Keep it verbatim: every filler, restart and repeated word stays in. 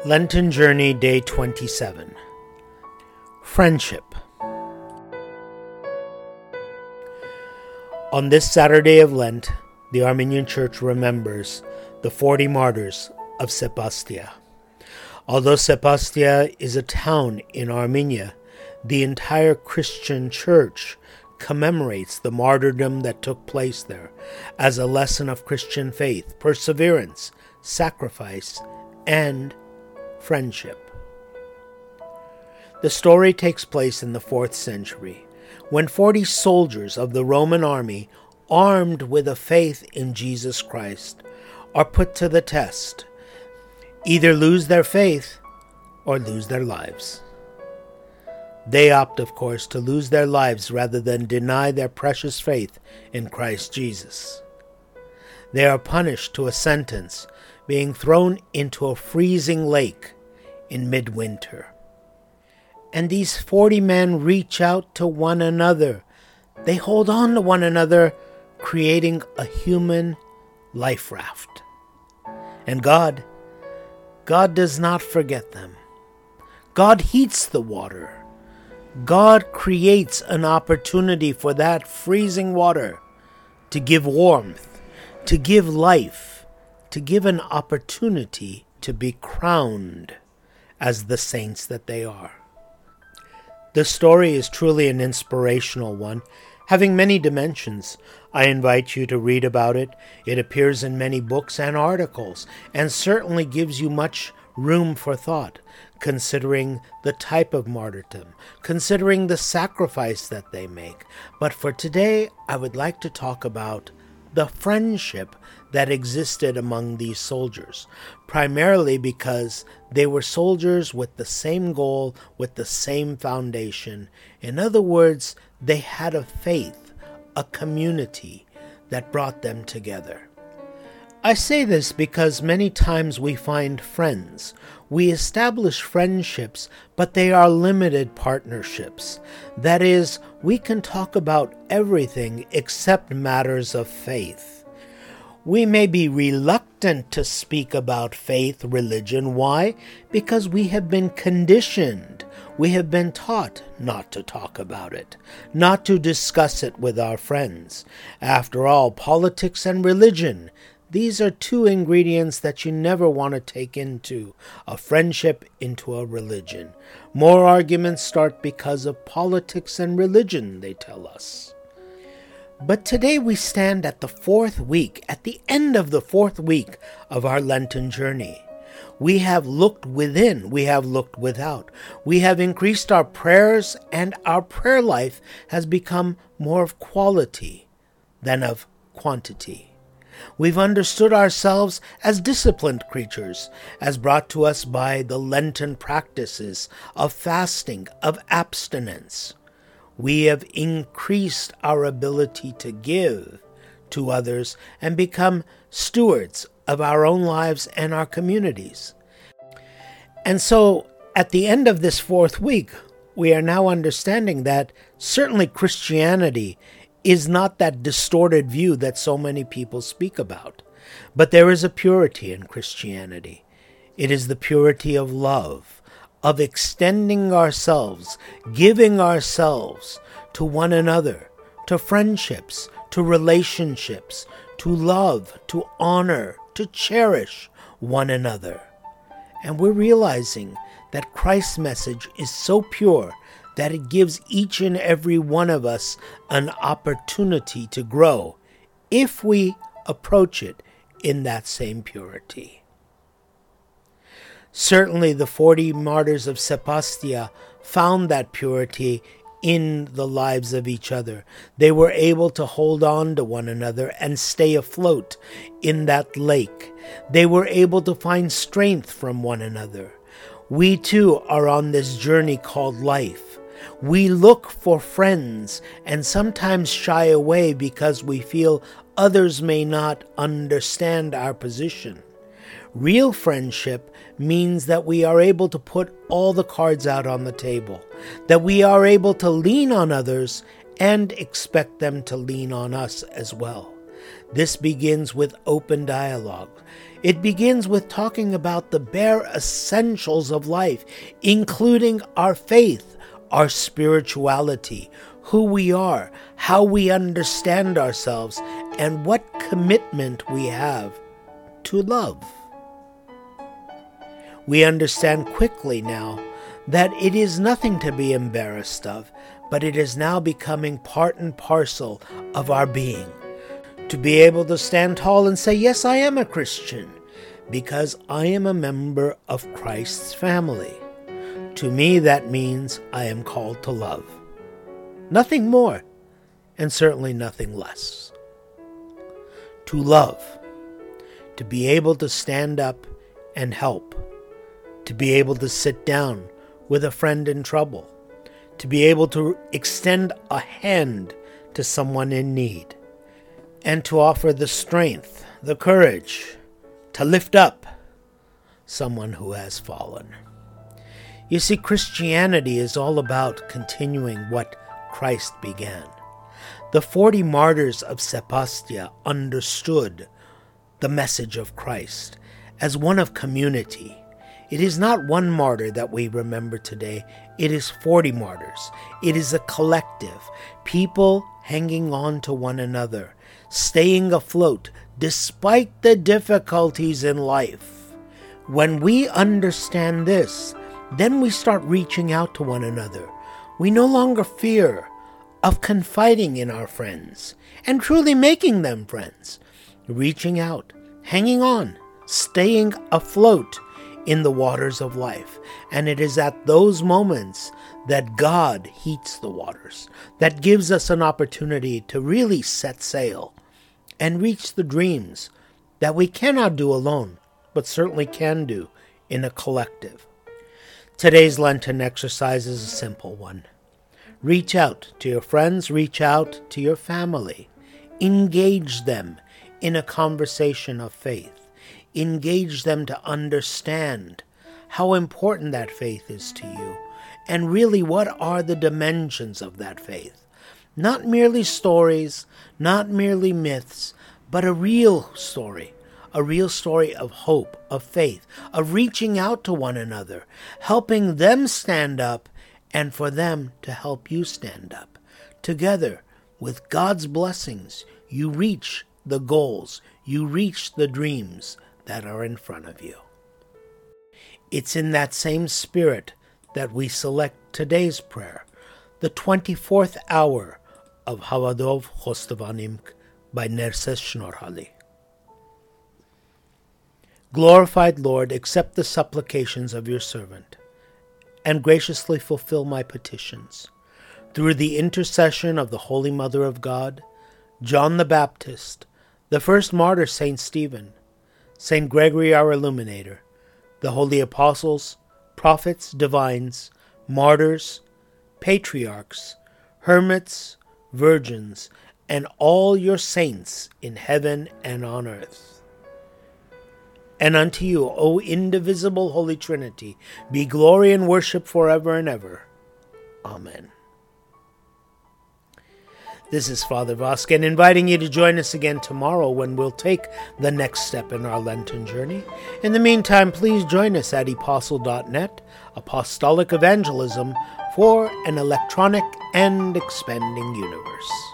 Lenten Journey, Day twenty-seven. Friendship. On this Saturday of Lent, the Armenian Church remembers the forty martyrs of Sepastia. Although Sepastia is a town in Armenia, the entire Christian Church commemorates the martyrdom that took place there as a lesson of Christian faith, perseverance, sacrifice, and friendship. The story takes place in the fourth century, when forty soldiers of the Roman army, armed with a faith in Jesus Christ, are put to the test, either lose their faith or lose their lives. They opt, of course, to lose their lives rather than deny their precious faith in Christ Jesus. They are punished to a sentence, being thrown into a freezing lake in midwinter. And these forty men reach out to one another. They hold on to one another, creating a human life raft. And God, God does not forget them. God heats the water. God creates an opportunity for that freezing water to give warmth, to give life, to give an opportunity to be crowned as the saints that they are. The story is truly an inspirational one, having many dimensions. I invite you to read about it. It appears in many books and articles, and certainly gives you much room for thought, considering the type of martyrdom, considering the sacrifice that they make. But for today, I would like to talk about the friendship that existed among these soldiers, primarily because they were soldiers with the same goal, with the same foundation. In other words, they had a faith, a community that brought them together. I say this because many times we find friends. We establish friendships, but they are limited partnerships. That is, we can talk about everything except matters of faith. We may be reluctant to speak about faith, religion. Why? Because we have been conditioned. We have been taught not to talk about it, not to discuss it with our friends. After all, politics and religion, these are two ingredients that you never want to take into a friendship, into a religion. More arguments start because of politics and religion, they tell us. But today we stand at the fourth week, at the end of the fourth week of our Lenten journey. We have looked within, we have looked without. We have increased our prayers, and our prayer life has become more of quality than of quantity. We've understood ourselves as disciplined creatures, as brought to us by the Lenten practices of fasting, of abstinence. We have increased our ability to give to others and become stewards of our own lives and our communities. And so, at the end of this fourth week, we are now understanding that certainly Christianity is not that distorted view that so many people speak about. But there is a purity in Christianity. It is the purity of love, of extending ourselves, giving ourselves to one another, to friendships, to relationships, to love, to honor, to cherish one another. And we're realizing that Christ's message is so pure that it gives each and every one of us an opportunity to grow if we approach it in that same purity. Certainly the forty martyrs of Sepastia found that purity in the lives of each other. They were able to hold on to one another and stay afloat in that lake. They were able to find strength from one another. We too are on this journey called life. We look for friends and sometimes shy away because we feel others may not understand our position. Real friendship means that we are able to put all the cards out on the table, that we are able to lean on others and expect them to lean on us as well. This begins with open dialogue. It begins with talking about the bare essentials of life, including our faith, our spirituality, who we are, how we understand ourselves, and what commitment we have to love. We understand quickly now that it is nothing to be embarrassed of, but it is now becoming part and parcel of our being. To be able to stand tall and say, yes, I am a Christian, because I am a member of Christ's family. To me, that means I am called to love. Nothing more, and certainly nothing less. To love, to be able to stand up and help, to be able to sit down with a friend in trouble, to be able to extend a hand to someone in need, and to offer the strength, the courage, to lift up someone who has fallen. You see, Christianity is all about continuing what Christ began. The forty martyrs of Sebastia understood the message of Christ as one of community. It is not one martyr that we remember today. It is forty martyrs. It is a collective, people hanging on to one another, staying afloat despite the difficulties in life. When we understand this, then we start reaching out to one another. We no longer fear of confiding in our friends and truly making them friends. Reaching out, hanging on, staying afloat in the waters of life. And it is at those moments that God heats the waters, that gives us an opportunity to really set sail and reach the dreams that we cannot do alone, but certainly can do in a collective. Today's Lenten exercise is a simple one. Reach out to your friends, reach out to your family. Engage them in a conversation of faith. Engage them to understand how important that faith is to you, and really what are the dimensions of that faith. Not merely stories, not merely myths, but a real story. A real story of hope, of faith, of reaching out to one another, helping them stand up, and for them to help you stand up. Together, with God's blessings, you reach the goals, you reach the dreams that are in front of you. It's in that same spirit that we select today's prayer, the twenty-fourth hour of Havadov Chostavanimk by Nerses Shnorhali. Glorified Lord, accept the supplications of your servant, and graciously fulfill my petitions. Through the intercession of the Holy Mother of God, John the Baptist, the first martyr Saint Stephen, Saint Gregory our Illuminator, the holy apostles, prophets, divines, martyrs, patriarchs, hermits, virgins, and all your saints in heaven and on earth. And unto you, O indivisible Holy Trinity, be glory and worship forever and ever. Amen. This is Father Voskin inviting you to join us again tomorrow when we'll take the next step in our Lenten journey. In the meantime, please join us at apostle dot net, Apostolic Evangelism, for an electronic and expanding universe.